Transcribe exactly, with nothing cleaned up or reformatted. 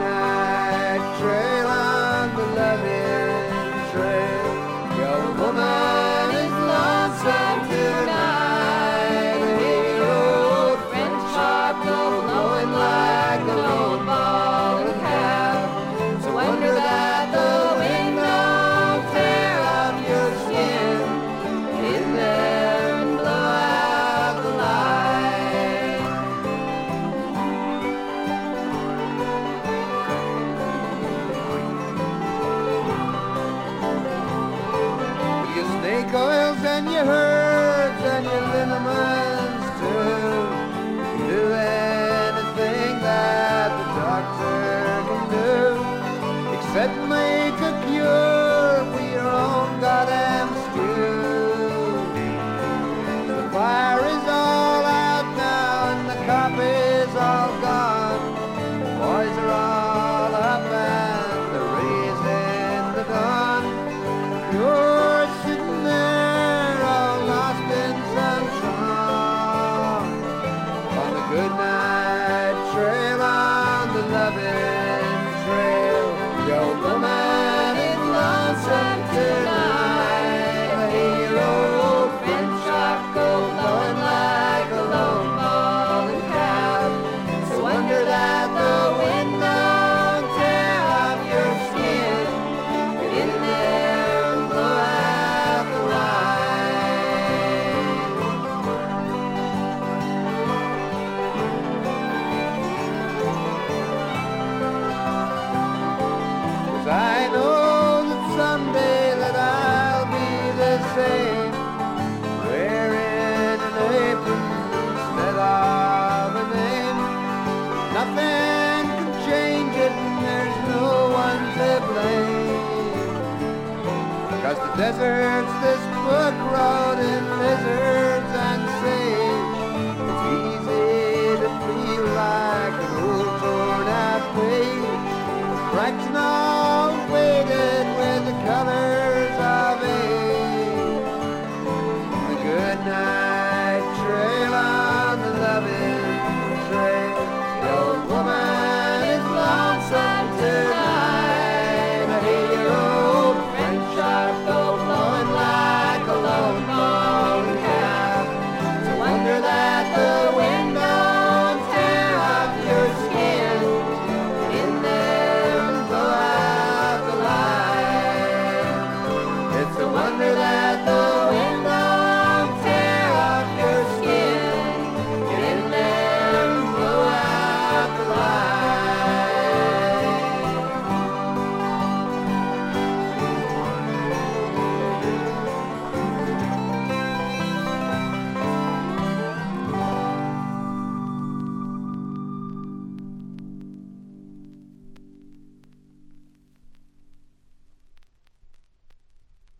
night trail on the loving trail. Your woman is lonesome tonight. The hero French charcoal blowing like a lone ball and cap. So wonder that the wind don't tear up your skin in there and blow out the light. With your snake oils and your herbs and your liniments too, do anything that the doctor can do, except make a cure for your own goddamn stew. The fire is all out now and the coffee's all gone. The boys are all up and they're raising the dawn. You're sitting there all lost in some song on the good night trail, on the loving trail. Your woman is lonesome tonight. A hero French charcoal blowing like a lone ball and cap. So wonder that the wind don't tear off your skin. Get in there and blow out the light. 'Cause I know that someday that I'll be the same, wearing an apron instead of a name. Nothing can change it and there's no one to blame. 'Cause the deserts this book wrote in lizards and sage. It's easy to feel like an old torn out page, writing all